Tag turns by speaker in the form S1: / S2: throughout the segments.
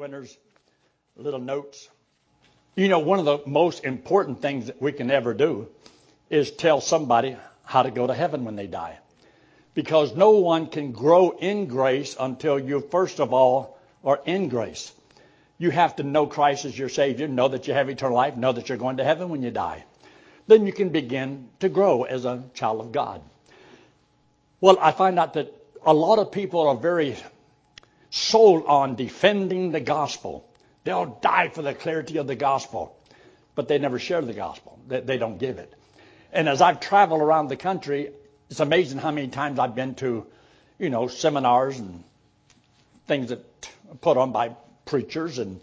S1: pointers, little notes. You know, one of the most important things that we can ever do is tell somebody how to go to heaven when they die. Because no one can grow in grace until you, first of all, are in grace. You have to know Christ as your Savior, know that you have eternal life, know that you're going to heaven when you die. Then you can begin to grow as a child of God. Well, I find out that a lot of people are very sold on defending the gospel. They'll die for the clarity of the gospel, but they never share the gospel. They don't give it. And as I've traveled around the country, it's amazing how many times I've been to, seminars and things that are put on by preachers, and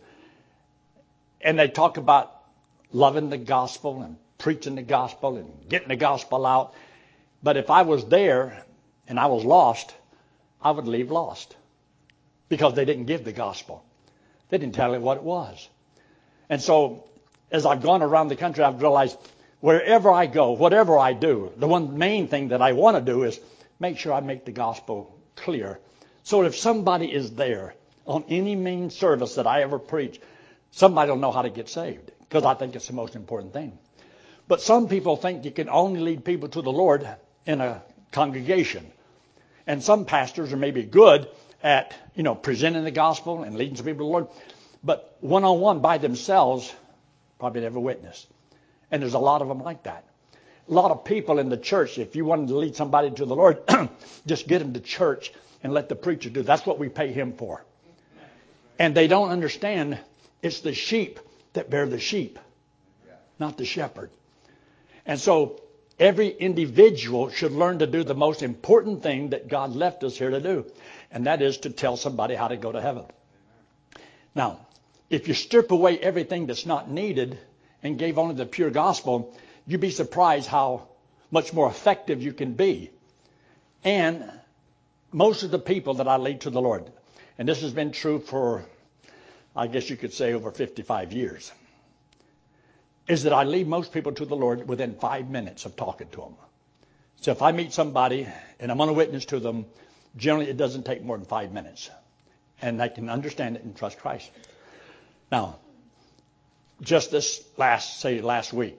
S1: they talk about loving the gospel and preaching the gospel and getting the gospel out. But if I was there and I was lost, I would leave lost because they didn't give the gospel. They didn't tell me what it was. And so as I've gone around the country, I've realized wherever I go, whatever I do, the one main thing that I want to do is make sure I make the gospel clear. So if somebody is there on any main service that I ever preach, somebody will know how to get saved, because I think it's the most important thing. But some people think you can only lead people to the Lord in a congregation. And some pastors are maybe good at, presenting the gospel and leading some people to the Lord. But one-on-one by themselves, probably never witnessed. And there's a lot of them like that. A lot of people in the church, if you wanted to lead somebody to the Lord, just get them to church and let the preacher do. That's what we pay him for. And they don't understand it's the sheep that bear the sheep, not the shepherd. And so every individual should learn to do the most important thing that God left us here to do, and that is to tell somebody how to go to heaven. Now, if you strip away everything that's not needed and gave only the pure gospel, you'd be surprised how much more effective you can be. And most of the people that I lead to the Lord, and this has been true for, I guess you could say, over 55 years, is that I lead most people to the Lord within 5 minutes of talking to them. So if I meet somebody and I'm going to witness to them, generally it doesn't take more than 5 minutes. And they can understand it and trust Christ. Now, just this last week,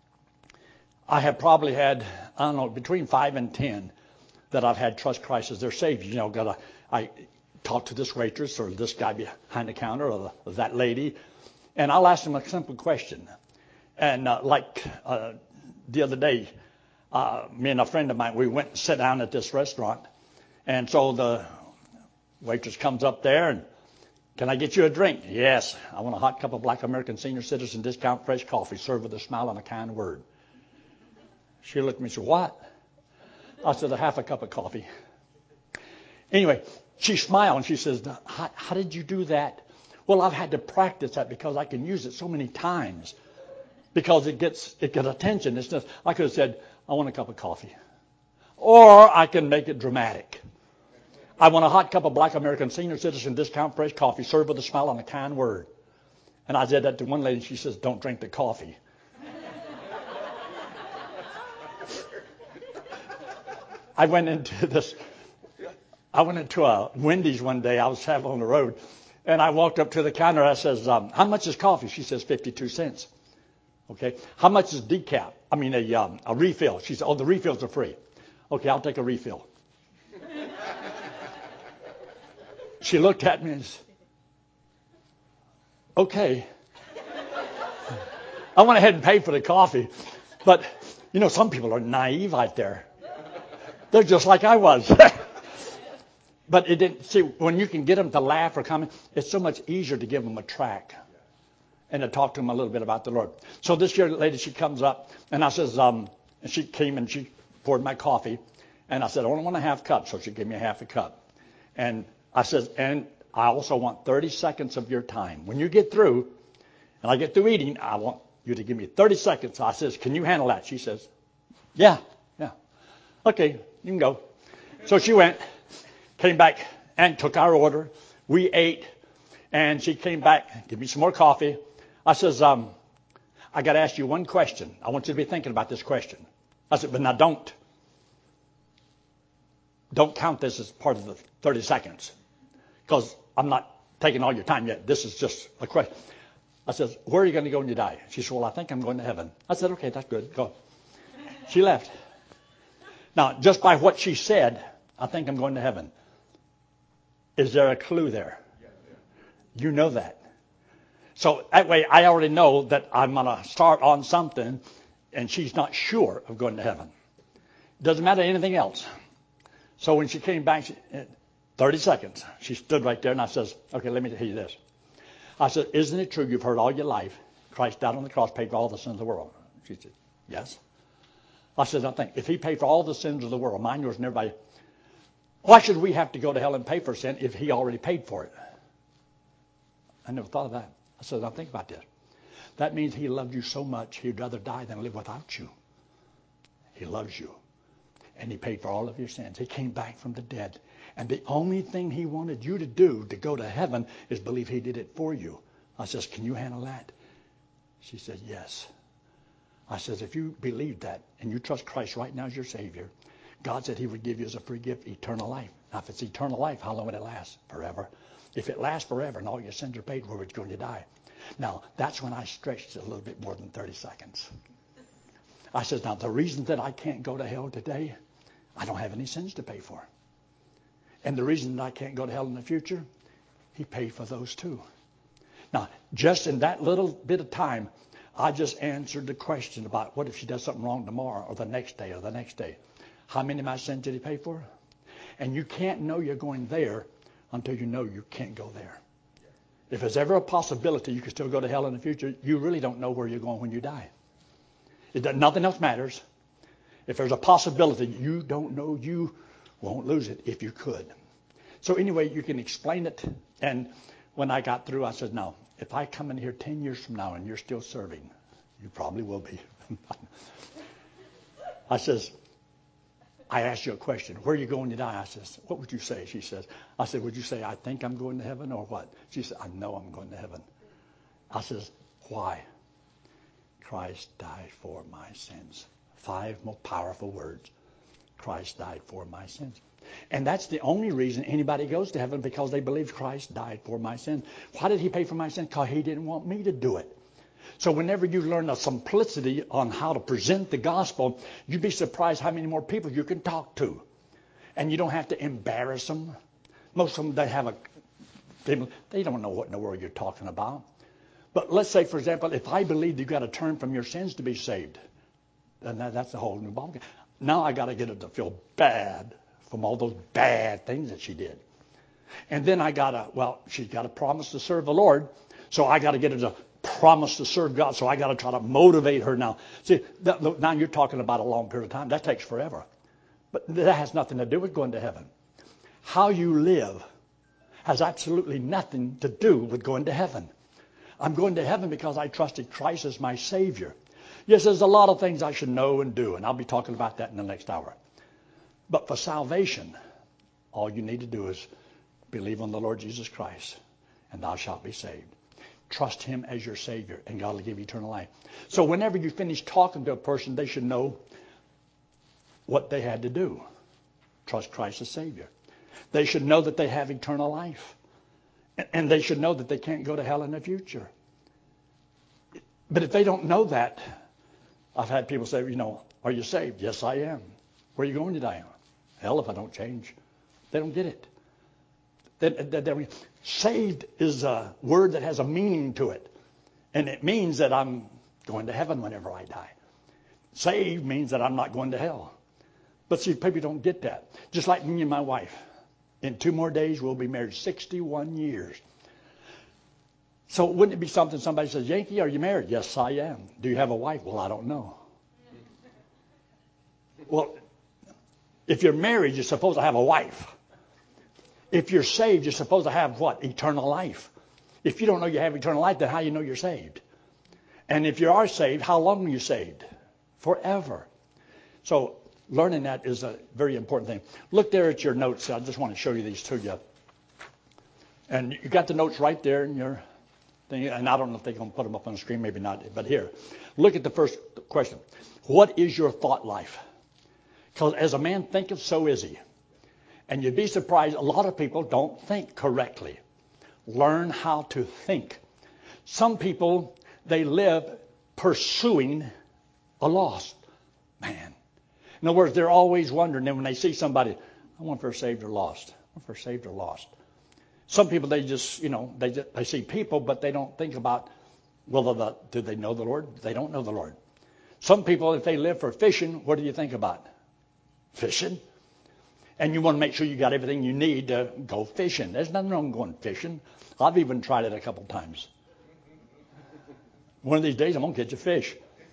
S1: I have probably had, between 5 and 10 that I've had trust Christ as their Savior. I talk to this waitress or this guy behind the counter or that lady, and I'll ask them a simple question. And the other day, me and a friend of mine, we went and sat down at this restaurant. And so the waitress comes up there and, "Can I get you a drink?" "Yes, I want a hot cup of Black American Senior Citizen Discount Fresh Coffee, served with a smile and a kind word." She looked at me and said, "What?" I said, "A half a cup of coffee." Anyway, she smiled and she says, how did you do that?" "Well, I've had to practice that because I can use it so many times. Because it gets attention." It's just, I could have said, "I want a cup of coffee." Or I can make it dramatic. "I want a hot cup of Black American Senior Citizen Discount Fresh Coffee, served with a smile and a kind word." And I said that to one lady, and she says, "Don't drink the coffee." I went into a Wendy's one day. I was traveling on the road, and I walked up to the counter. I says, "How much is coffee?" She says, 52 cents. Okay. "How much is decaf? A refill?" She said, "Oh, the refills are free." "Okay, I'll take a refill." She looked at me and said, "Okay." I went ahead and paid for the coffee. But, some people are naive out there. They're just like I was. But it didn't. See, when you can get them to laugh or comment, it's so much easier to give them a track and to talk to them a little bit about the Lord. So this young lady, she comes up, and I says, and she came and she poured my coffee, and I said, "I only want a half cup," so she gave me a half a cup. And I says, "And I also want 30 seconds of your time. When you get through, and I get through eating, I want you to give me 30 seconds. I says, "Can you handle that?" She says, Yeah. "Okay, you can go." So she went, came back, and took our order. We ate, and she came back, give me some more coffee. I says, "I got to ask you one question. I want you to be thinking about this question." I said, "But now don't count this as part of the 30 seconds, because I'm not taking all your time yet. This is just a question. I said, where are you going to go when you die? She said, well, I think I'm going to heaven. I said, okay, that's good. Go. She left. Now, just by what she said, I think I'm going to heaven. Is there a clue there? You know that. So that way I already know that I'm going to start on something, and she's not sure of going to heaven. Doesn't matter anything else. So when she came back, 30 seconds, she stood right there, and I says, okay, let me tell you this. I said, isn't it true you've heard all your life Christ died on the cross, paid for all the sins of the world? She said, yes. I said, I think, if he paid for all the sins of the world, mine, yours, and everybody, why should we have to go to hell and pay for sin if he already paid for it? I never thought of that. I said, now think about this. That means he loved you so much, he'd rather die than live without you. He loves you. And he paid for all of your sins. He came back from the dead. And the only thing he wanted you to do to go to heaven is believe he did it for you. I says, can you handle that? She said, yes. I says, if you believe that and you trust Christ right now as your Savior, God said he would give you as a free gift eternal life. Now, if it's eternal life, how long would it last? Forever. If it lasts forever and all your sins are paid, where would you going to die? Now, that's when I stretched it a little bit more than 30 seconds. I says, now, the reason that I can't go to hell today, I don't have any sins to pay for. And the reason that I can't go to hell in the future, he paid for those too. Now, just in that little bit of time, I just answered the question about what if she does something wrong tomorrow or the next day or the next day. How many of my sins did he pay for? And you can't know you're going there until you know you can't go there. If there's ever a possibility you could still go to hell in the future, you really don't know where you're going when you die. Nothing else matters. If there's a possibility you don't know, you won't lose it if you could. So anyway, you can explain it. And when I got through, I said, no, if I come in here 10 years from now and you're still serving, you probably will be. I says, I asked you a question. Where are you going to die? I says, what would you say? She says, I said, would you say, I think I'm going to heaven or what? She said, I know I'm going to heaven. I says, why? Christ died for my sins. 5 more powerful words. Christ died for my sins. And that's the only reason anybody goes to heaven, because they believe Christ died for my sins. Why did he pay for my sins? Because he didn't want me to do it. So whenever you learn the simplicity on how to present the gospel, you'd be surprised how many more people you can talk to. And you don't have to embarrass them. Most of them, they don't know what in the world you're talking about. But let's say, for example, if I believed you've got to turn from your sins to be saved, then that's a whole new ballgame. Now I got to get her to feel bad from all those bad things that she did. And then she's got to promise to serve the Lord. So I got to get her to promise to serve God. So I got to try to motivate her now. See, now you're talking about a long period of time. That takes forever. But that has nothing to do with going to heaven. How you live has absolutely nothing to do with going to heaven. I'm going to heaven because I trusted Christ as my Savior. Yes, there's a lot of things I should know and do, and I'll be talking about that in the next hour. But for salvation, all you need to do is believe on the Lord Jesus Christ, and thou shalt be saved. Trust him as your Savior, and God will give you eternal life. So whenever you finish talking to a person, they should know what they had to do. Trust Christ as Savior. They should know that they have eternal life. And they should know that they can't go to hell in the future. But if they don't know that, I've had people say, are you saved? Yes, I am. Where are you going to die? Hell, if I don't change. They don't get it. Saved is a word that has a meaning to it. And it means that I'm going to heaven whenever I die. Saved means that I'm not going to hell. But see, people don't get that. Just like me and my wife. In 2 more days, we'll be married 61 years. So wouldn't it be something somebody says, Yankee, are you married? Yes, I am. Do you have a wife? Well, I don't know. Well, if you're married, you're supposed to have a wife. If you're saved, you're supposed to have what? Eternal life. If you don't know you have eternal life, then how do you know you're saved? And if you are saved, how long are you saved? Forever. So learning that is a very important thing. Look there at your notes. I just want to show you these to you. And you got the notes right there in your thing. And I don't know if they're going to put them up on the screen, maybe not. But here, look at the first question. What is your thought life? Because as a man thinketh, so is he. And you'd be surprised, a lot of people don't think correctly. learn how to think. Some people, they live pursuing a lost man. In other words, they're always wondering, and when they see somebody, I wonder if they're saved or lost. I wonder if they're saved or lost. Some people, they just, they see people, but they don't think about, well, do they know the Lord? They don't know the Lord. Some people, if they live for fishing, what do you think about? Fishing. And you want to make sure you got everything you need to go fishing. There's nothing wrong going fishing. I've even tried it a couple times. One of these days, I'm going to catch a fish.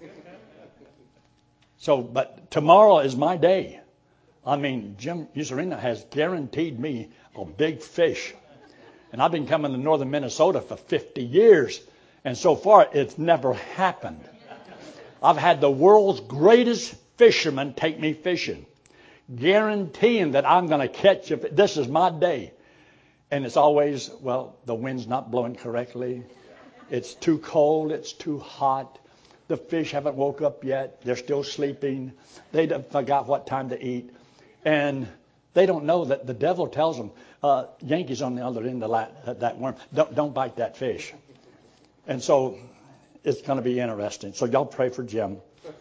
S1: So, but tomorrow is my day. I mean, Jim Userina has guaranteed me a big fish. And I've been coming to northern Minnesota for 50 years. And so far, it's never happened. I've had the world's greatest fisherman take me fishing, guaranteeing that I'm going to catch a fish. This is my day. And it's always, well, the wind's not blowing correctly. It's too cold. It's too hot. The fish haven't woke up yet. They're still sleeping. They forgot what time to eat. And they don't know that the devil tells them, Yankees on the other end of that worm. Don't bite that fish. And so it's going to be interesting. So y'all pray for Jim.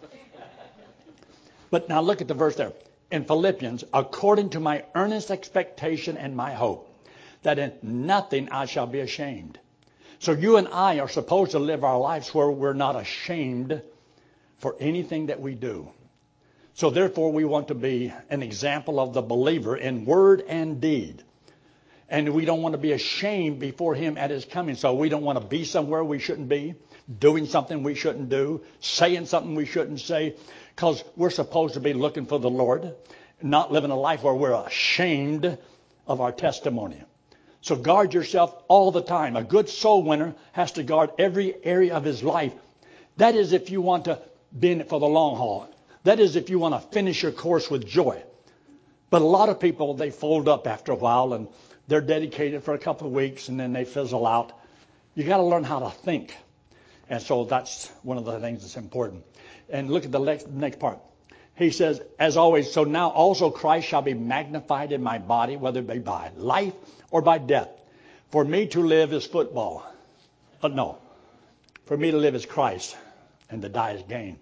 S1: But now look at the verse there. In Philippians, according to my earnest expectation and my hope, that in nothing I shall be ashamed. So you and I are supposed to live our lives where we're not ashamed for anything that we do. So therefore, we want to be an example of the believer in word and deed. And we don't want to be ashamed before him at his coming. So we don't want to be somewhere we shouldn't be, doing something we shouldn't do, saying something we shouldn't say, because we're supposed to be looking for the Lord, not living a life where we're ashamed of our testimony. So guard yourself all the time. A good soul winner has to guard every area of his life. That is if you want to be in it for the long haul. That is if you want to finish your course with joy. But a lot of people, they fold up after a while and they're dedicated for a couple of weeks and then they fizzle out. You got to learn how to think. And so that's one of the things that's important. And look at the next part. He says, as always, so now also Christ shall be magnified in my body, whether it be by life or by death. For me to live is football. But no. For me to live is Christ, and to die is gain.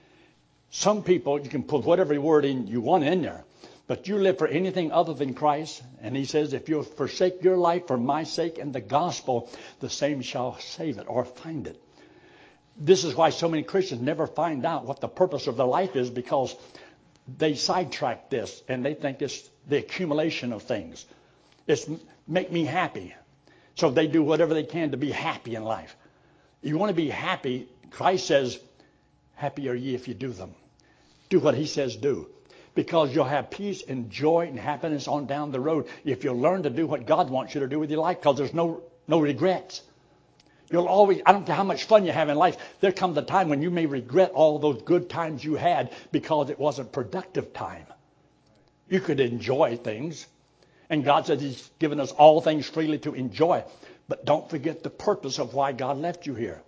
S1: Some people, you can put whatever word in you want in there, but you live for anything other than Christ. And he says, if you'll forsake your life for my sake and the gospel, the same shall save it or find it. This is why so many Christians never find out what the purpose of their life is, because they sidetrack this and they think it's the accumulation of things. It's make me happy. So they do whatever they can to be happy in life. You want to be happy, Christ says, happy are ye if you do them. Do what he says do. Because you'll have peace and joy and happiness on down the road if you learn to do what God wants you to do with your life, because there's no regrets. You'll always, I don't care how much fun you have in life, there comes a time when you may regret all those good times you had because it wasn't productive time. You could enjoy things. And God said he's given us all things freely to enjoy. But don't forget the purpose of why God left you here.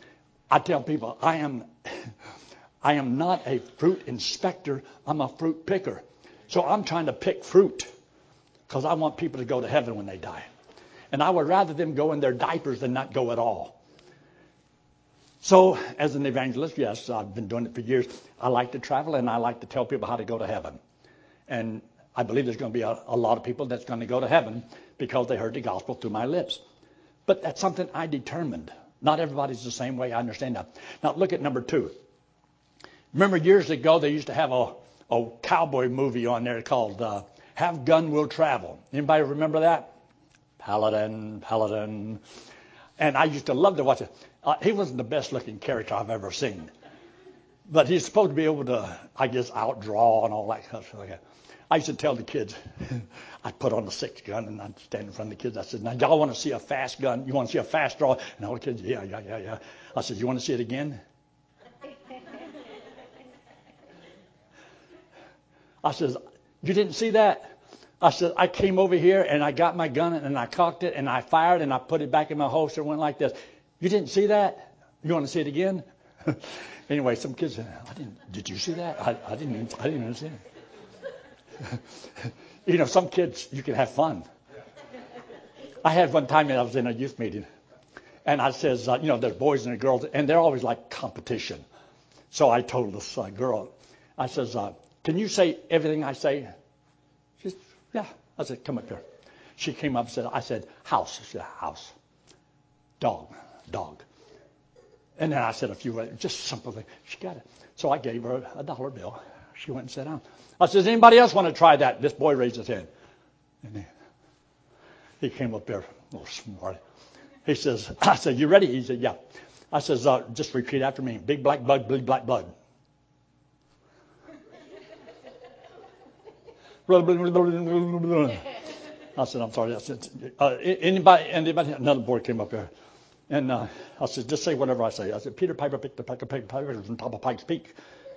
S1: I tell people, I am not a fruit inspector. I'm a fruit picker. So I'm trying to pick fruit because I want people to go to heaven when they die. And I would rather them go in their diapers than not go at all. So as an evangelist, yes, I've been doing it for years. I like to travel and I like to tell people how to go to heaven. And I believe there's going to be a lot of people that's going to go to heaven because they heard the gospel through my lips. But that's something I determined. Not everybody's the same way. I understand that. Now look at number 2. Remember years ago they used to have a cowboy movie on there called Have Gun Will Travel. Anybody remember that? Paladin. And I used to love to watch it. He wasn't the best looking character I've ever seen. But he's supposed to be able to, I guess, outdraw and all that stuff like that. I used to tell the kids, I'd put on the 6 gun and I'd stand in front of the kids. I said, now y'all want to see a fast gun? You want to see a fast draw? And all the kids, yeah. I said, you want to see it again? I said, you didn't see that? I said, I came over here and I got my gun and I cocked it and I fired and I put it back in my holster and went like this. You didn't see that? You want to see it again? Anyway, some kids said, did you see that? I didn't even see it. Some kids, you can have fun. I had one time I was in a youth meeting, and I says, there's boys and girls, and they're always like competition. So I told this girl, I says, can you say everything I say? She said, yeah. I said, come up here. She came up and said, I said, house. She said, house. Dog. And then I said a few words, just simple things. She got it. So I gave her a $1 bill. She went and sat down. I said, does anybody else want to try that? This boy raised his hand. And he came up there, a little smart. He says, I said, you ready? He said, yeah. I says, just repeat after me. Big black bug, big black blood. I said, I'm sorry. I said, anybody? Another boy came up there. And I said, just say whatever I say. I said, Peter Piper picked the peck of Piper from top of Pikes Peak.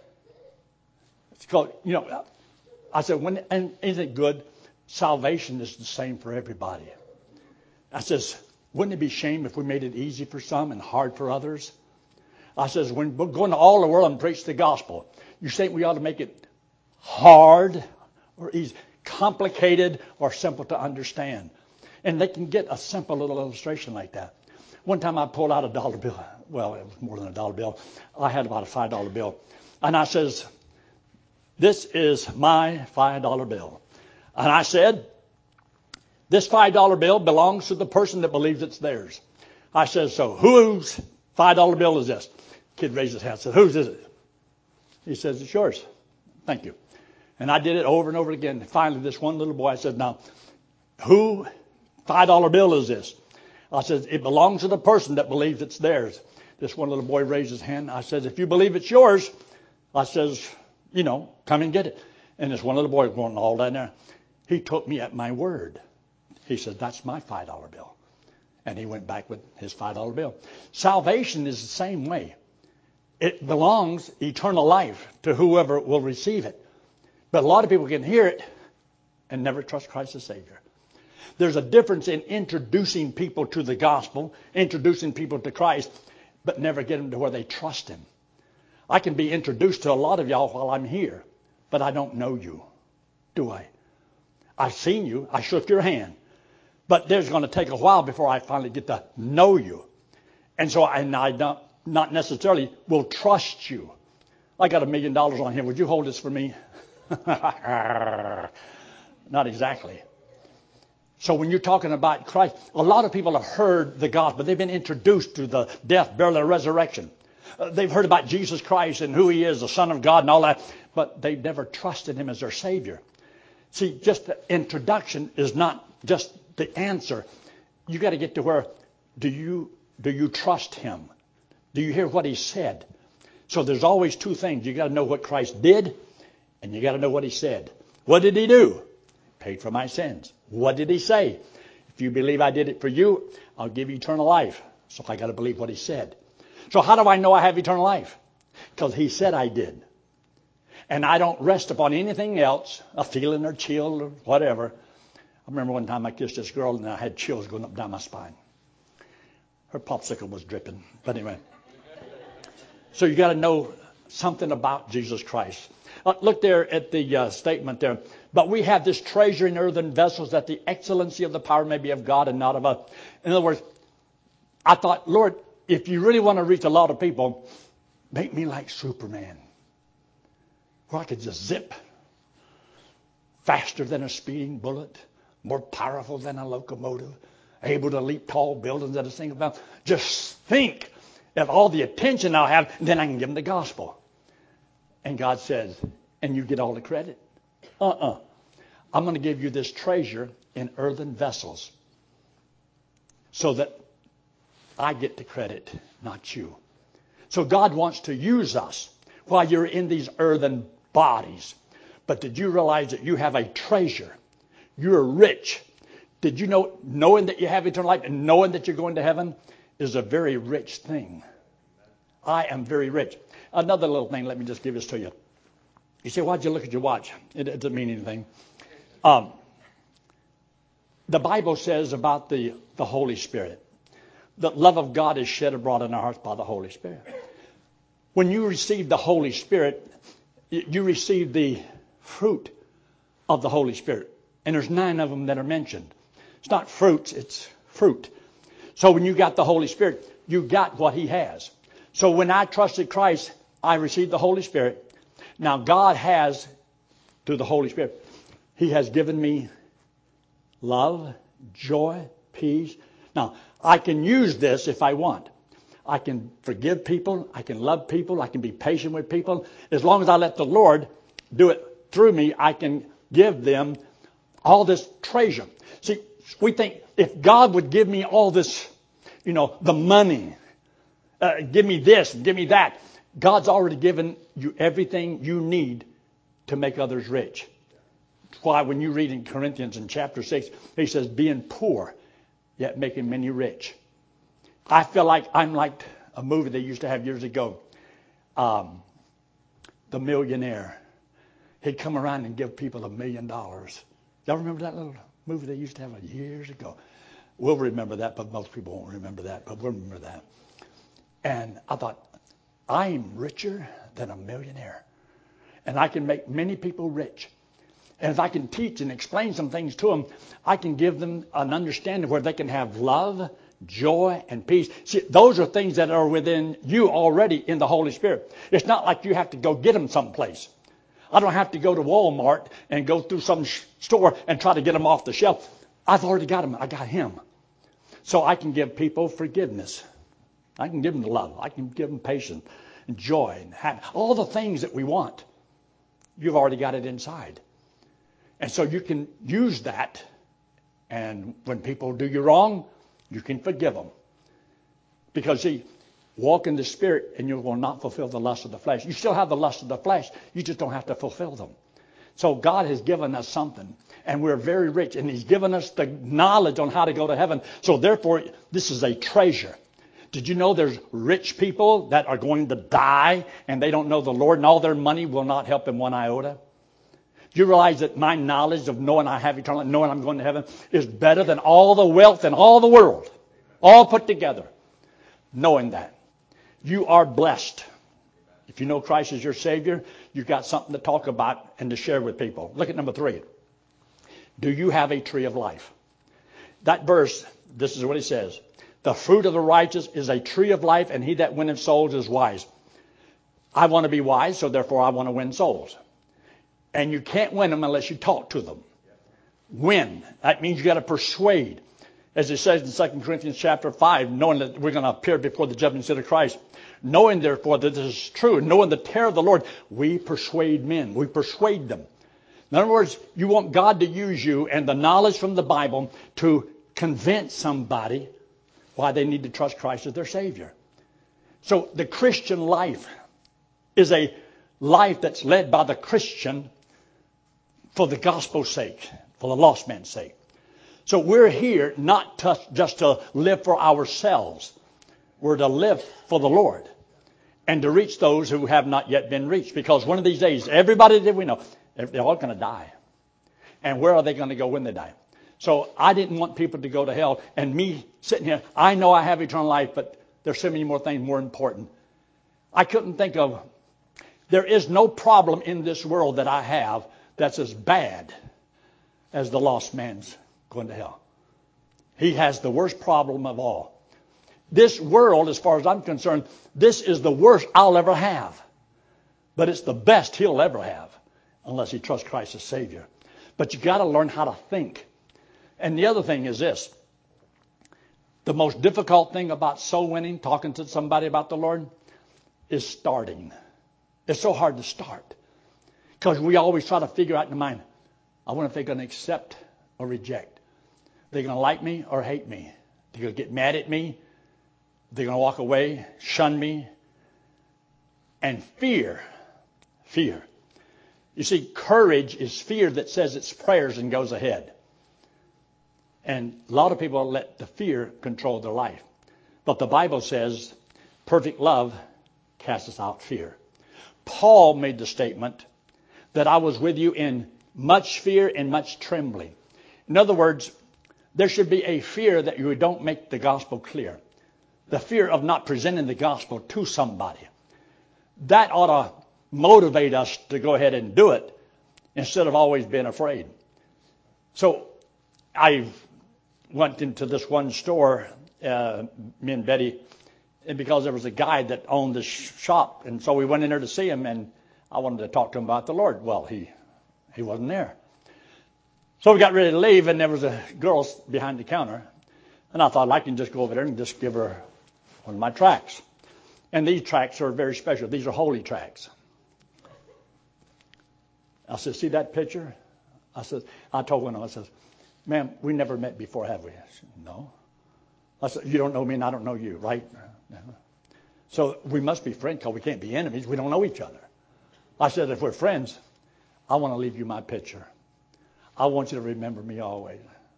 S1: It's called, I said, and isn't it good? Salvation is the same for everybody. I says, wouldn't it be a shame if we made it easy for some and hard for others? I says, when we're going to all the world and preach the gospel, you think we ought to make it hard or easy, complicated or simple to understand? And they can get a simple little illustration like that. One time I pulled out a $1 bill. Well, it was more than a $1 bill. I had about a $5 bill. And I says, this is my $5 bill. And I said, this $5 bill belongs to the person that believes it's theirs. I said, so whose $5 bill is this? Kid raised his hand and said, whose is it? He says, it's yours. Thank you. And I did it over and over again. And finally, this one little boy, I said, now, who $5 bill is this? I said, it belongs to the person that believes it's theirs. This one little boy raised his hand. I said, if you believe it's yours, I says, come and get it. And this one little boy going all down there. He took me at my word. He said, that's my $5 bill. And he went back with his $5 bill. Salvation is the same way. It belongs, eternal life, to whoever will receive it. But a lot of people can hear it and never trust Christ as Savior. There's a difference in introducing people to the gospel, introducing people to Christ, but never get them to where they trust Him. I can be introduced to a lot of y'all while I'm here, but I don't know you, do I? I've seen you. I shook your hand. But there's going to take a while before I finally get to know you. And so I don't, not necessarily will trust you. I got $1 million on here. Would you hold this for me? Not exactly. So when you're talking about Christ, a lot of people have heard the gospel. They've been introduced to the death, burial, and resurrection. They've heard about Jesus Christ and who He is, the Son of God and all that. But they've never trusted Him as their Savior. See, just the introduction is not just the answer. You got to get to where, do you trust Him? Do you hear what He said? So there's always two things. You got to know what Christ did, and you got to know what He said. What did He do? Paid for my sins. What did He say? If you believe I did it for you, I'll give you eternal life. So I got to believe what He said. So how do I know I have eternal life? Because He said I did. And I don't rest upon anything else, a feeling or chill or whatever. I remember one time I kissed this girl and I had chills going up down my spine. Her popsicle was dripping. But anyway. So you got to know something about Jesus Christ. Look there at the statement there. But we have this treasure in earthen vessels, that the excellency of the power may be of God and not of us. In other words, I thought, Lord, if you really want to reach a lot of people, make me like Superman, where I could just zip faster than a speeding bullet, more powerful than a locomotive, able to leap tall buildings at a single bound. Just think of all the attention I'll have, and then I can give them the gospel. And God says, and you get all the credit? I'm going to give you this treasure in earthen vessels so that I get the credit, not you. So God wants to use us while you're in these earthen bodies. But did you realize that you have a treasure? You're rich. Did you know, knowing that you have eternal life and knowing that you're going to heaven is a very rich thing. I am very rich. Another little thing, let me just give this to you. You say, why'd you look at your watch? It doesn't mean anything. The Bible says about the Holy Spirit, the love of God is shed abroad in our hearts by the Holy Spirit. When you receive the Holy Spirit, you receive the fruit of the Holy Spirit. And there's 9 of them that are mentioned. It's not fruits, it's fruit. So when you got the Holy Spirit, you got what he has. So when I trusted Christ, I received the Holy Spirit. Now God has, through the Holy Spirit, he has given me love, joy, peace. Now, I can use this if I want. I can forgive people. I can love people. I can be patient with people. As long as I let the Lord do it through me, I can give them all this treasure. See, we think if God would give me all this, the money, give me this, give me that. God's already given you everything you need to make others rich. That's why when you read in Corinthians in chapter 6, he says, being poor, yet making many rich. I feel like I'm like a movie they used to have years ago, The Millionaire. He'd come around and give people $1 million. Y'all remember that little movie they used to have years ago? We'll remember that, but most people won't remember that, but we'll remember that. And I thought, I'm richer than a millionaire. And I can make many people rich. And if I can teach and explain some things to them, I can give them an understanding where they can have love, joy, and peace. See, those are things that are within you already in the Holy Spirit. It's not like you have to go get them someplace. I don't have to go to Walmart and go through some store and try to get them off the shelf. I've already got them. I got him. So I can give people forgiveness. I can give them love. I can give them patience and joy and happiness. All the things that we want. You've already got it inside. And so you can use that. And when people do you wrong, you can forgive them. Because, see, walk in the Spirit and you will not fulfill the lust of the flesh. You still have the lust of the flesh. You just don't have to fulfill them. So God has given us something. And we're very rich. And he's given us the knowledge on how to go to heaven. So therefore, this is a treasure. Did you know there's rich people that are going to die and they don't know the Lord and all their money will not help them one iota? Do you realize that my knowledge of knowing I have eternal life, knowing I'm going to heaven, is better than all the wealth in all the world, all put together? Knowing that. You are blessed. If you know Christ as your Savior, you've got something to talk about and to share with people. Look at number 3. Do you have a tree of life? That verse, this is what it says. The fruit of the righteous is a tree of life, and he that winneth souls is wise. I want to be wise, so therefore I want to win souls. And you can't win them unless you talk to them. Win. That means you got to persuade. As it says in 2 Corinthians chapter 5, knowing that we're going to appear before the judgment seat of Christ. Knowing, therefore, that this is true, knowing the terror of the Lord, we persuade men. We persuade them. In other words, you want God to use you and the knowledge from the Bible to convince somebody why they need to trust Christ as their Savior. So the Christian life is a life that's led by the Christian for the gospel's sake, for the lost man's sake. So we're here not just to live for ourselves. We're to live for the Lord and to reach those who have not yet been reached. Because one of these days, everybody that we know, they're all going to die. And where are they going to go when they die? So I didn't want people to go to hell. And me sitting here, I know I have eternal life, but there's so many more things more important. I couldn't think of, there is no problem in this world that I have that's as bad as the lost man's going to hell. He has the worst problem of all. This world, as far as I'm concerned, this is the worst I'll ever have. But it's the best he'll ever have, unless he trusts Christ as Savior. But you got to learn how to think. And the other thing is this. The most difficult thing about soul winning, talking to somebody about the Lord, is starting. It's so hard to start. Because we always try to figure out in the mind, I wonder if they're going to accept or reject. They're going to like me or hate me. They're going to get mad at me. They're going to walk away, shun me. And fear. You see, courage is fear that says its prayers and goes ahead. And a lot of people let the fear control their life. But the Bible says, perfect love casts out fear. Paul made the statement that I was with you in much fear and much trembling. In other words, there should be a fear that you don't make the gospel clear. The fear of not presenting the gospel to somebody. That ought to motivate us to go ahead and do it instead of always being afraid. So I've went into this one store, me and Betty, and because there was a guy that owned this shop, and so we went in there to see him, and I wanted to talk to him about the Lord. Well, he wasn't there. So we got ready to leave, and there was a girl behind the counter, and I thought I can just go over there and just give her one of my tracts. And these tracts are very special. These are holy tracts. I said, see that picture? I told one of them, I said, ma'am, we never met before, have we? She said, no. I said, you don't know me and I don't know you, right? So we must be friends because we can't be enemies. We don't know each other. I said, if we're friends, I want to leave you my picture. I want you to remember me always.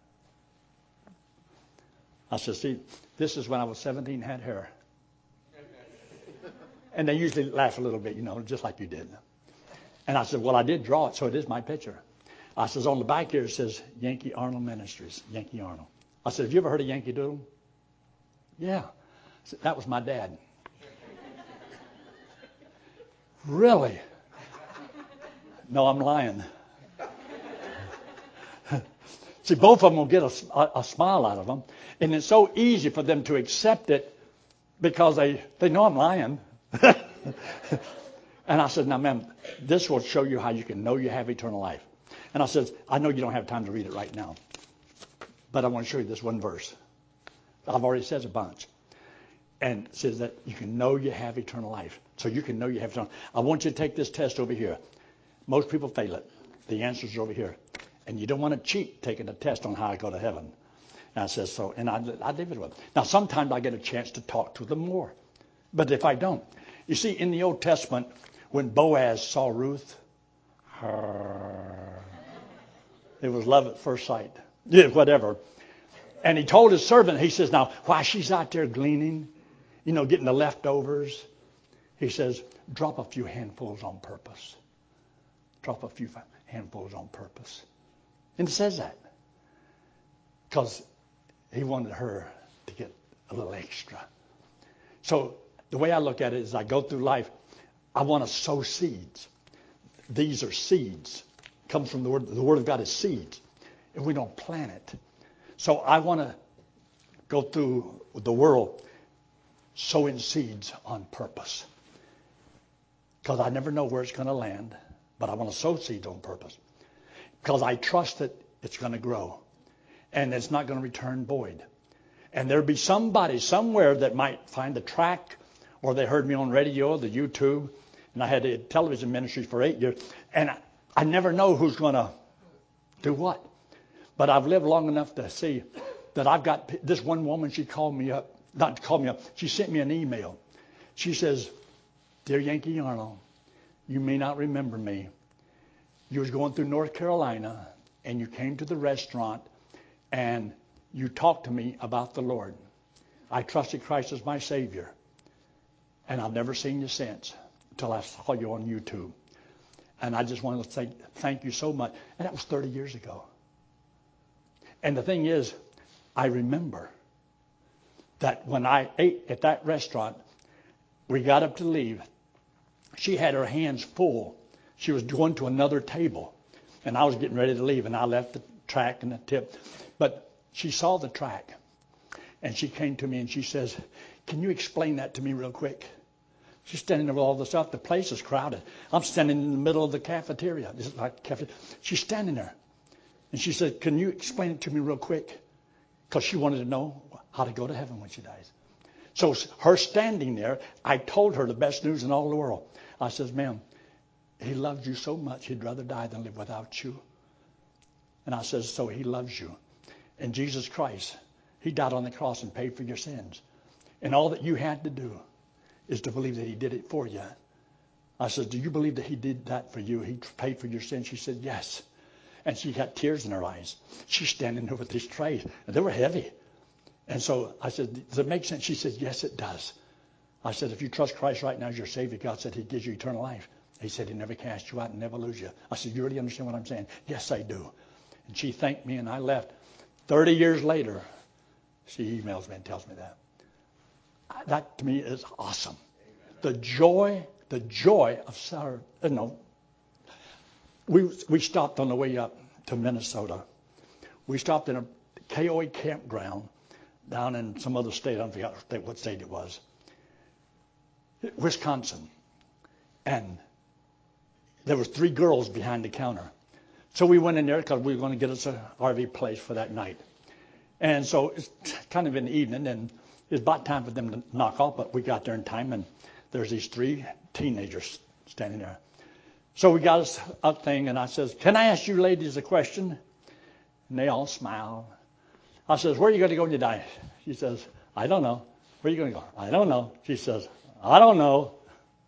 S1: I said, see, this is when I was 17, had hair. And they usually laugh a little bit, just like you did. And I said, well, I did draw it, so it is my picture. I says, on the back here it says Yankee Arnold Ministries, Yankee Arnold. I said, have you ever heard of Yankee Doodle? Yeah. I said, that was my dad. Really? No, I'm lying. See, both of them will get a smile out of them. And it's so easy for them to accept it because they know I'm lying. And I said, now, ma'am, this will show you how you can know you have eternal life. And I said, I know you don't have time to read it right now, but I want to show you this one verse. I've already said a bunch. And it says that you can know you have eternal life. So you can know you have eternal life. I want you to take this test over here. Most people fail it. The answers are over here. And you don't want to cheat taking a test on how I go to heaven. And I said, so, and I leave it with them. Now, sometimes I get a chance to talk to them more. But if I don't, you see, in the Old Testament, when Boaz saw Ruth, it was love at first sight. Yeah, whatever. And he told his servant, he says, now, while she's out there gleaning, getting the leftovers, he says, drop a few handfuls on purpose. Drop a few handfuls on purpose. And it says that because he wanted her to get a little extra. So the way I look at it is I go through life, I want to sow seeds. These are seeds. Comes from the Word. The Word of God is seeds. And we don't plant it. So I want to go through the world sowing seeds on purpose. Because I never know where it's going to land. But I want to sow seeds on purpose. Because I trust that it's going to grow. And it's not going to return void. And there'll be somebody somewhere that might find the track, or they heard me on radio, the YouTube, and I had a television ministry for 8 years, and I never know who's going to do what. But I've lived long enough to see that I've got this one woman, she she sent me an email. She says, Dear Yankee Arnold, you may not remember me. You was going through North Carolina, and you came to the restaurant, and you talked to me about the Lord. I trusted Christ as my Savior. And I've never seen you since until I saw you on YouTube. And I just wanted to say thank you so much. And that was 30 years ago. And the thing is, I remember that when I ate at that restaurant, we got up to leave. She had her hands full. She was going to another table. And I was getting ready to leave. And I left the track and the tip. But she saw the track. And she came to me and she says, can you explain that to me real quick? She's standing there with all the stuff. The place is crowded. I'm standing in the middle of the cafeteria. This is like cafeteria. She's standing there. And she said, can you explain it to me real quick? Because she wanted to know how to go to heaven when she dies. So her standing there, I told her the best news in all the world. I says, ma'am, he loves you so much, he'd rather die than live without you. And I says, so he loves you. And Jesus Christ, he died on the cross and paid for your sins. And all that you had to do is to believe that he did it for you. I said, do you believe that he did that for you? He paid for your sins? She said, yes. And she got tears in her eyes. She's standing there with these trays. And they were heavy. And so I said, does it make sense? She said, yes, it does. I said, if you trust Christ right now as your Savior, God said he gives you eternal life. He said he never cast you out and never lose you. I said, you really understand what I'm saying? Yes, I do. And she thanked me and I left. 30 years later, she emails me and tells me that. That to me is awesome. The joy of sorrow. We stopped on the way up to Minnesota. We stopped in a KOA campground down in some other state. I don't forget what state it was. Wisconsin. And there was 3 girls behind the counter. So we went in there because we were going to get us an RV place for that night. And so it's kind of in the evening, and it's about time for them to knock off, but we got there in time, and there's these 3 teenagers standing there. So we got us a thing, and I says, can I ask you ladies a question? And they all smiled. I says, where are you going to go when you die? She says, I don't know. Where are you going to go? I don't know. She says, I don't know.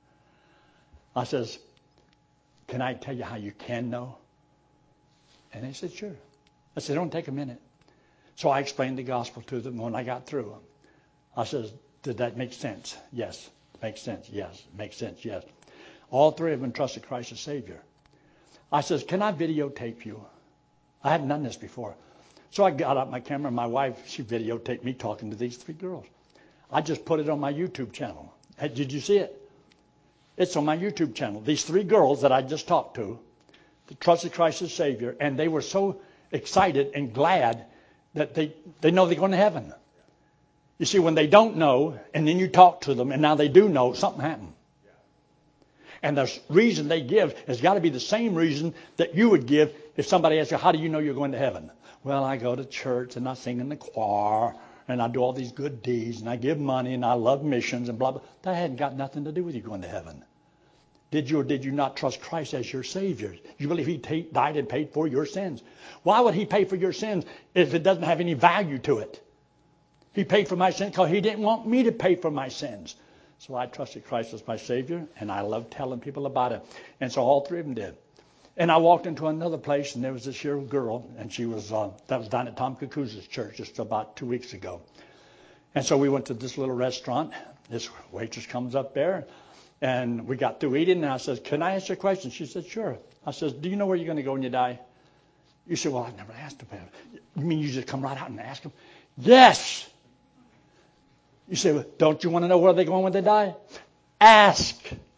S1: I says, can I tell you how you can know? And they said, sure. I said, don't take a minute. So I explained the gospel to them when I got through. I says, did that make sense? Yes. Makes sense? Yes. Makes sense? Yes. All 3 of them trusted Christ as Savior. I says, can I videotape you? I hadn't done this before. So I got out my camera, and my wife, she videotaped me talking to these 3 girls. I just put it on my YouTube channel. Hey, did you see it? It's on my YouTube channel. These 3 girls that I just talked to, that trusted Christ as Savior, and they were so excited and glad that they know they're going to heaven. You see, when they don't know, and then you talk to them, and now they do know, something happened. And the reason they give has got to be the same reason that you would give if somebody asks you, how do you know you're going to heaven? Well, I go to church, and I sing in the choir, and I do all these good deeds, and I give money, and I love missions, and blah, blah. That hadn't got nothing to do with you going to heaven. Did you or did you not trust Christ as your Savior? You believe He died and paid for your sins. Why would He pay for your sins if it doesn't have any value to it? He paid for my sins because He didn't want me to pay for my sins. So I trusted Christ as my Savior, and I love telling people about it. And so all 3 of them did. And I walked into another place, and there was this here girl, and she was that was down at Tom Cucuz's church just about 2 weeks ago. And so we went to this little restaurant. This waitress comes up there, and we got through eating, and I said, can I ask you a question? She said, sure. I said, do you know where you're going to go when you die? You said, well, I've never asked him. You mean you just come right out and ask him? Yes. You say, well, don't you want to know where they're going when they die? Ask.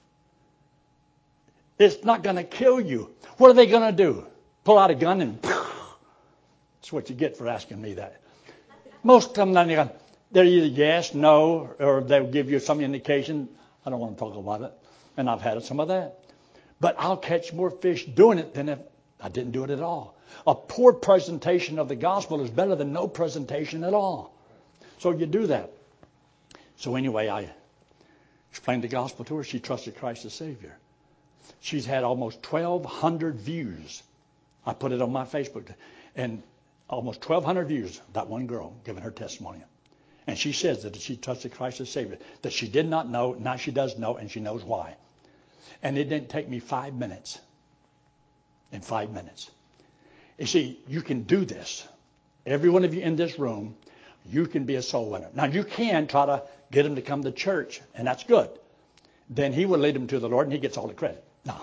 S1: It's not going to kill you. What are they going to do? Pull out a gun and that's what you get for asking me that. Most of them, they're either yes, no, or they'll give you some indication. I don't want to talk about it. And I've had some of that. But I'll catch more fish doing it than if I didn't do it at all. A poor presentation of the gospel is better than no presentation at all. So you do that. So anyway, I explained the gospel to her. She trusted Christ as Savior. She's had almost 1,200 views. I put it on my Facebook. And almost 1,200 views, that one girl giving her testimony. And she says that she trusted Christ as Savior. That she did not know, now she does know, and she knows why. And it didn't take me 5 minutes. In 5 minutes. You see, you can do this. Every one of you in this room, you can be a soul winner. Now, you can try to get them to come to church, and that's good. Then He will lead them to the Lord, and He gets all the credit. No.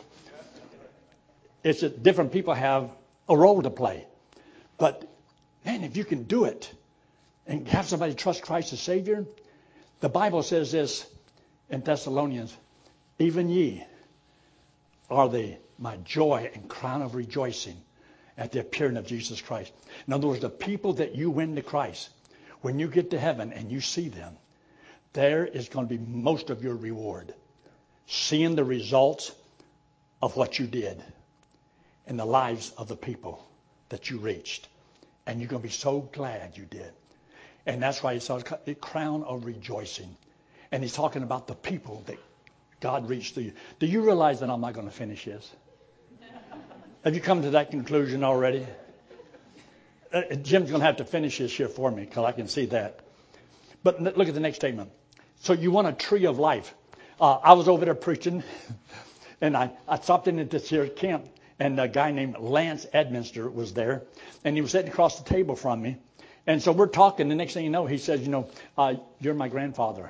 S1: It's that different people have a role to play. But, man, if you can do it and have somebody trust Christ as Savior, the Bible says this in Thessalonians, even ye are my joy and crown of rejoicing at the appearing of Jesus Christ. In other words, the people that you win to Christ, when you get to heaven and you see them, there is going to be most of your reward. Seeing the results of what you did in the lives of the people that you reached. And you're going to be so glad you did. And that's why it's a crown of rejoicing. And He's talking about the people that God reached through you. Do you realize that I'm not going to finish this? Have you come to that conclusion already? Jim's going to have to finish this here for me because I can see that. But look at the next statement. So you want a tree of life. I was over there preaching, and I stopped in at this here camp, and a guy named Lance Edminster was there, and he was sitting across the table from me. And so we're talking. The next thing you know, he says, you're my grandfather.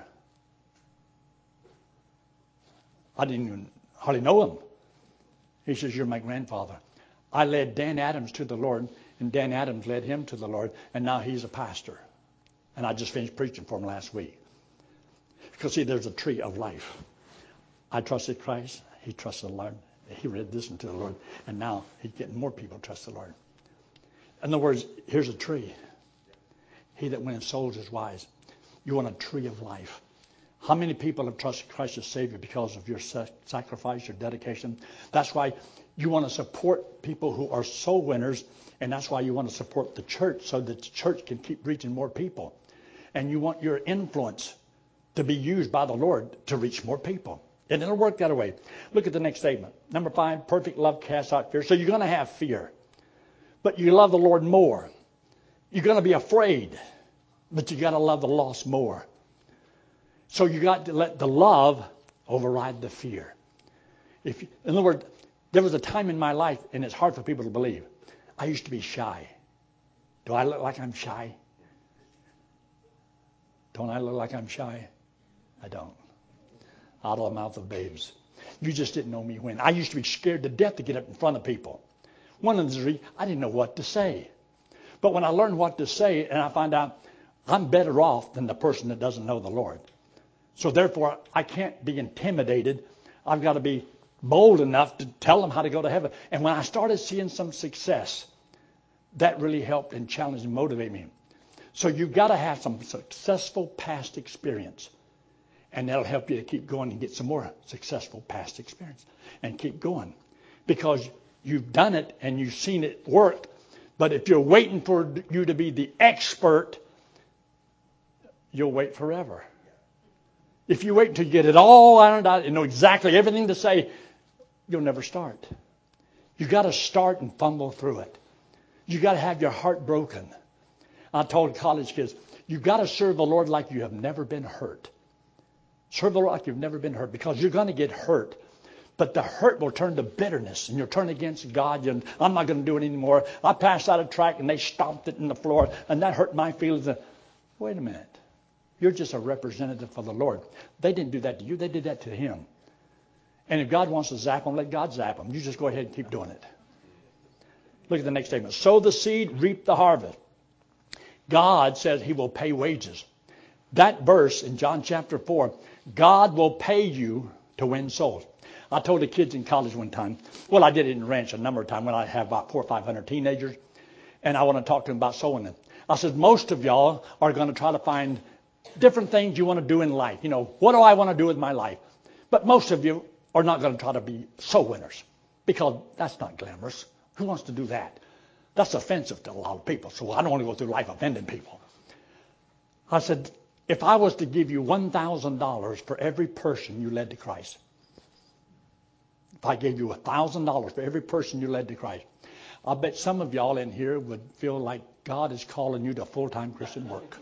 S1: I didn't even hardly know him. He says, you're my grandfather. I led Dan Adams to the Lord, and Dan Adams led him to the Lord, and now he's a pastor. And I just finished preaching for him last week. Because, see, there's a tree of life. I trusted Christ. He trusted the Lord. He listened to the Lord. And now he's getting more people to trust the Lord. In other words, here's a tree. He that winneth souls is wise. You want a tree of life. How many people have trusted Christ as Savior because of your sacrifice, your dedication? That's why you want to support people who are soul winners, and that's why you want to support the church so that the church can keep reaching more people. And you want your influence to be used by the Lord to reach more people. And it'll work that way. Look at the next statement. Number 5, perfect love casts out fear. So you're going to have fear, but you love the Lord more. You're going to be afraid, but you got to love the lost more. So you got to let the love override the fear. In other words, there was a time in my life, and it's hard for people to believe, I used to be shy. Do I look like I'm shy? Don't I look like I'm shy? I don't. Out of the mouth of babes. You just didn't know me when. I used to be scared to death to get up in front of people. One of the reasons, I didn't know what to say. But when I learned what to say, and I find out I'm better off than the person that doesn't know the Lord. So therefore, I can't be intimidated. I've got to be bold enough to tell them how to go to heaven. And when I started seeing some success, that really helped and challenged and motivated me. So you've got to have some successful past experience. And that'll help you to keep going and get some more successful past experience. And keep going. Because you've done it and you've seen it work. But if you're waiting for you to be the expert, you'll wait forever. If you wait until you get it all ironed out and know exactly everything to say, you'll never start. You've got to start and fumble through it. You've got to have your heart broken. I told college kids, you've got to serve the Lord like you have never been hurt. Serve the Lord like you've never been hurt, because you're going to get hurt. But the hurt will turn to bitterness, and you'll turn against God. And I'm not going to do it anymore. I passed out a track, and they stomped it in the floor, and that hurt my feelings. Wait a minute. You're just a representative for the Lord. They didn't do that to you. They did that to him. And if God wants to zap them, let God zap them. You just go ahead and keep doing it. Look at the next statement. Sow the seed, reap the harvest. God says he will pay wages. That verse in John chapter 4, God will pay you to win souls. I told the kids in college one time, well, I did it in ranch a number of times when I have about 400 or 500 teenagers, and I want to talk to them about sowing them. I said, most of y'all are going to try to find different things you want to do in life. You know, what do I want to do with my life? But most of you are not going to try to be soul winners, because that's not glamorous. Who wants to do that? That's offensive to a lot of people. So I don't want to go through life offending people. I said, if I was to give you $1,000 for every person you led to Christ, if I gave you $1,000 for every person you led to Christ, I bet some of y'all in here would feel like God is calling you to full-time Christian work.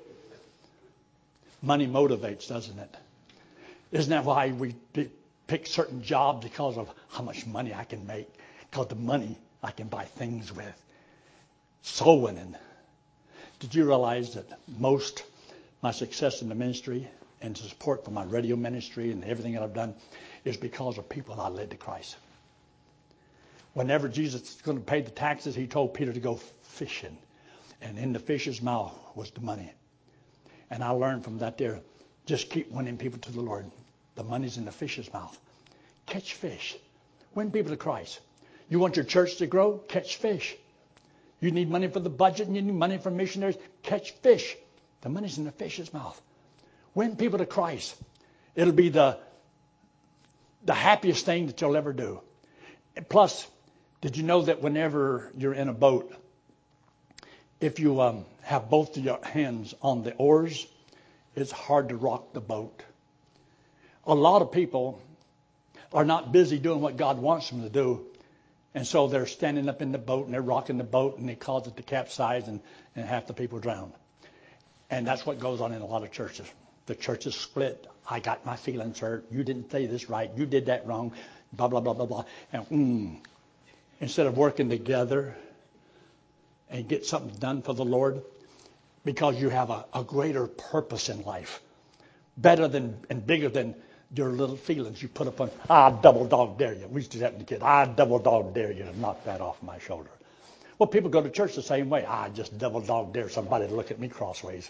S1: Money motivates, doesn't it? Isn't that why we pick certain jobs? Because of how much money I can make. Because the money I can buy things with. Soul winning. Did you realize that most my success in the ministry and the support for my radio ministry and everything that I've done is because of people I led to Christ? Whenever Jesus was going to pay the taxes, he told Peter to go fishing. And in the fish's mouth was the money. And I learned from that there, just keep winning people to the Lord. The money's in the fish's mouth. Catch fish. Win people to Christ. You want your church to grow? Catch fish. You need money for the budget and you need money for missionaries? Catch fish. The money's in the fish's mouth. Win people to Christ. It'll be the happiest thing that you'll ever do. And plus, did you know that whenever you're in a boat, if you have both of your hands on the oars, it's hard to rock the boat. A lot of people are not busy doing what God wants them to do. And so they're standing up in the boat and they're rocking the boat and they cause it to capsize and half the people drown. And that's what goes on in a lot of churches. The church is split. I got my feelings hurt. You didn't say this right. You did that wrong. Blah, blah, blah, blah, blah. And instead of working together and get something done for the Lord, because you have a greater purpose in life, better than and bigger than your little feelings you put up on. I double dog dare you. We used to do that when the kid. I double dog dare you to knock that off my shoulder. Well, people go to church the same way. I just double dog dare somebody to look at me crossways.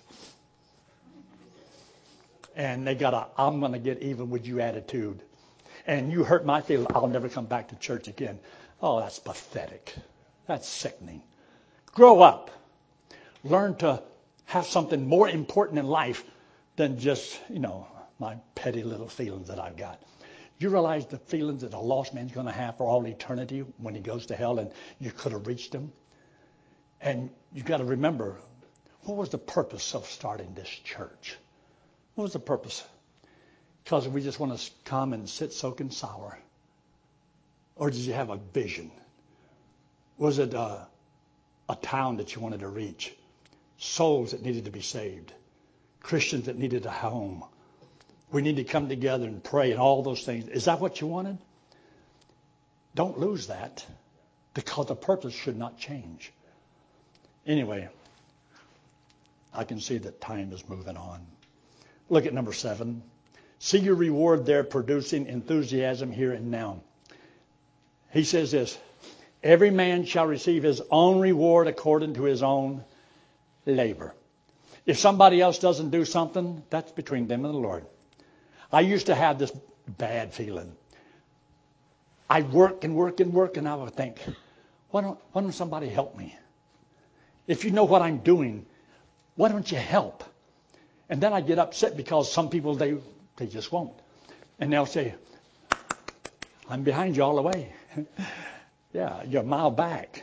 S1: And they got a I'm going to get even with you attitude. And you hurt my feelings. I'll never come back to church again. Oh, that's pathetic. That's sickening. Grow up. Learn to have something more important in life than just, my petty little feelings that I've got. You realize the feelings that a lost man's going to have for all eternity when he goes to hell, and you could have reached him? And you've got to remember, what was the purpose of starting this church? What was the purpose? Because we just want to come and sit soaking sour? Or did you have a vision? Was it a town that you wanted to reach? Souls that needed to be saved? Christians that needed a home? We need to come together and pray and all those things. Is that what you wanted? Don't lose that, because the purpose should not change. Anyway, I can see that time is moving on. Look at number 7. See your reward there, producing enthusiasm here and now. He says this: every man shall receive his own reward according to his own labor. If somebody else doesn't do something, that's between them and the Lord. I used to have this bad feeling. I'd work and work and work, and I would think, why don't somebody help me? If you know what I'm doing, why don't you help? And then I get upset because some people, they just won't. And they'll say, I'm behind you all the way. Yeah, you're a mile back.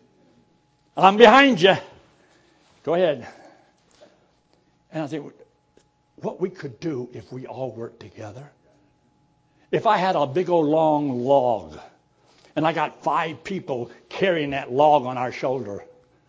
S1: I'm behind you. Go ahead. And I think, what we could do if we all worked together. If I had a big old long log, and I got 5 people carrying that log on our shoulder.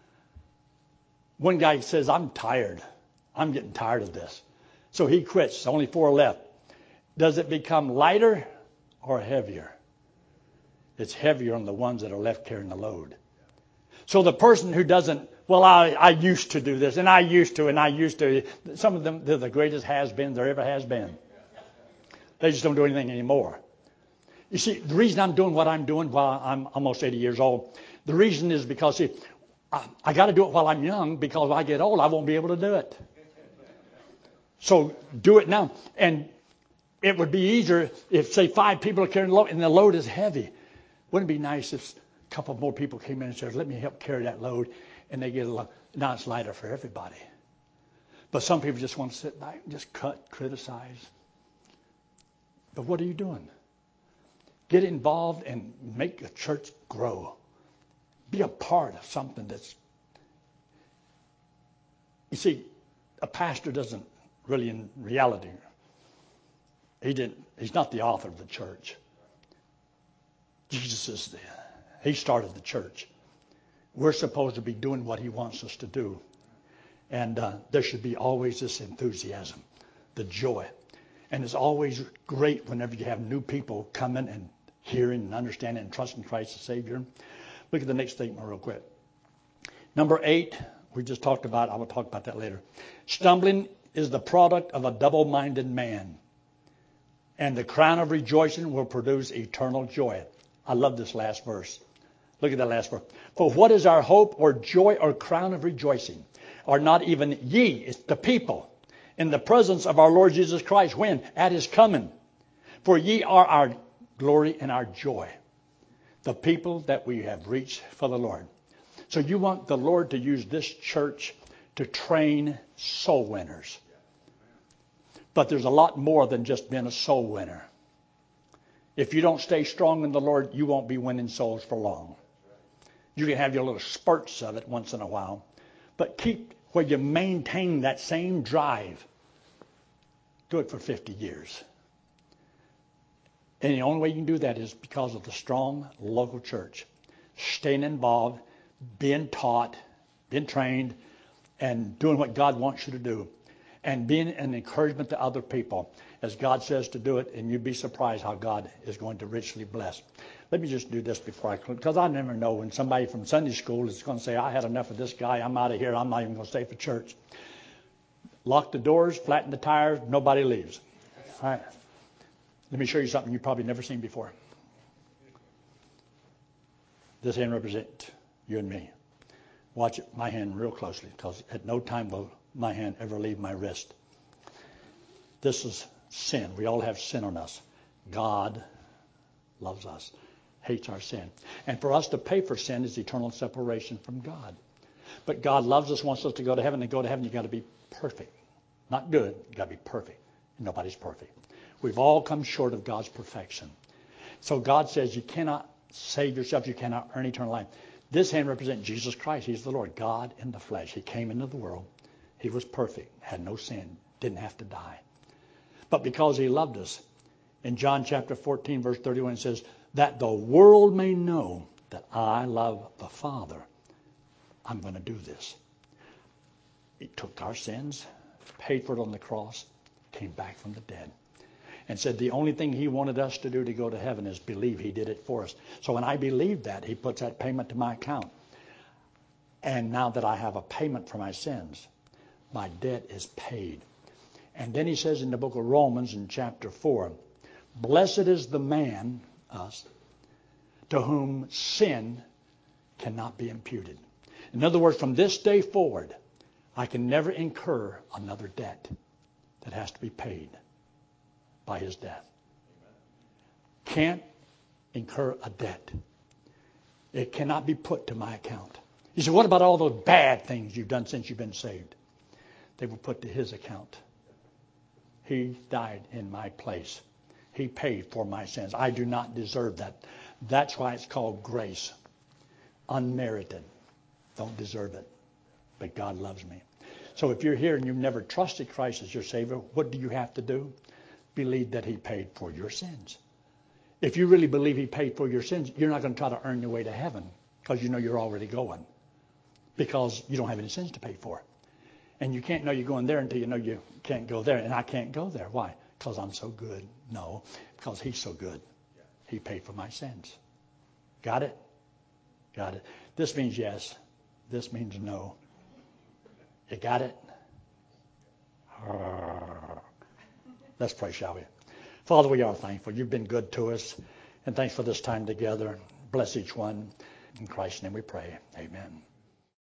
S1: One guy says, I'm tired. I'm getting tired of this. So he quits. Only 4 left. Does it become lighter or heavier? It's heavier on the ones that are left carrying the load. So the person who doesn't, well, I used to do this, and I used to. Some of them, they're the greatest has-beens there ever has been. They just don't do anything anymore. You see, the reason I'm doing what I'm doing while I'm almost 80 years old, the reason is because, see, I got to do it while I'm young, because when I get old, I won't be able to do it. So do it now. And it would be easier if, say, 5 people are carrying the load, and the load is heavy. Wouldn't it be nice if a couple more people came in and said, let me help carry that load, and they get a lot. Now it's lighter for everybody. But some people just want to sit back and just criticize. But what are you doing? Get involved and make a church grow. Be a part of something that's... You see, a pastor doesn't really, in reality, he's not the author of the church. Jesus is he started the church. We're supposed to be doing what he wants us to do. And there should be always this enthusiasm, the joy. And it's always great whenever you have new people coming and hearing and understanding and trusting Christ as Savior. Look at the next statement real quick. Number 8, we just talked about. I will talk about that later. Stumbling is the product of a double-minded man, and the crown of rejoicing will produce eternal joy. I love this last verse. Look at that last verse. For what is our hope or joy or crown of rejoicing? Are not even ye, it's the people, in the presence of our Lord Jesus Christ? When? At his coming. For ye are our glory and our joy. The people that we have reached for the Lord. So you want the Lord to use this church to train soul winners. But there's a lot more than just being a soul winner. If you don't stay strong in the Lord, you won't be winning souls for long. You can have your little spurts of it once in a while. But keep where you maintain that same drive. Do it for 50 years. And the only way you can do that is because of the strong local church. Staying involved, being taught, being trained, and doing what God wants you to do. And being an encouragement to other people as God says to do it, and you'd be surprised how God is going to richly bless. Let me just do this before I close, because I never know when somebody from Sunday school is going to say, I had enough of this guy, I'm out of here, I'm not even going to stay for church. Lock the doors, flatten the tires, nobody leaves. All right. Let me show you something you've probably never seen before. This hand represents you and me. Watch it, my hand real closely, because at no time will my hand ever leave my wrist. This is sin. We all have sin on us. God loves us, hates our sin. And for us to pay for sin is eternal separation from God. But God loves us, wants us to go to heaven. And to go to heaven, you've got to be perfect. Not good. You've got to be perfect. Nobody's perfect. We've all come short of God's perfection. So God says you cannot save yourself. You cannot earn eternal life. This hand represents Jesus Christ. He's the Lord, God in the flesh. He came into the world. He was perfect, had no sin, didn't have to die. But because he loved us, in John chapter 14, verse 31, it says, that the world may know that I love the Father, I'm going to do this. He took our sins, paid for it on the cross, came back from the dead, and said the only thing he wanted us to do to go to heaven is believe he did it for us. So when I believe that, he puts that payment to my account. And now that I have a payment for my sins, my debt is paid. And then he says in the book of Romans in chapter 4, blessed is the man, us, to whom sin cannot be imputed. In other words, from this day forward, I can never incur another debt that has to be paid by his death. Can't incur a debt. It cannot be put to my account. You say, what about all those bad things you've done since you've been saved? They were put to his account. He died in my place. He paid for my sins. I do not deserve that. That's why it's called grace. Unmerited. Don't deserve it. But God loves me. So if you're here and you've never trusted Christ as your Savior, what do you have to do? Believe that he paid for your sins. If you really believe he paid for your sins, you're not going to try to earn your way to heaven because you know you're already going. Because you don't have any sins to pay for. And you can't know you're going there until you know you can't go there. And I can't go there. Why? Because I'm so good. No, because he's so good. He paid for my sins. Got it? Got it. This means yes. This means no. You got it? Let's pray, shall we? Father, we are thankful. You've been good to us. And thanks for this time together. Bless each one. In Christ's name we pray. Amen.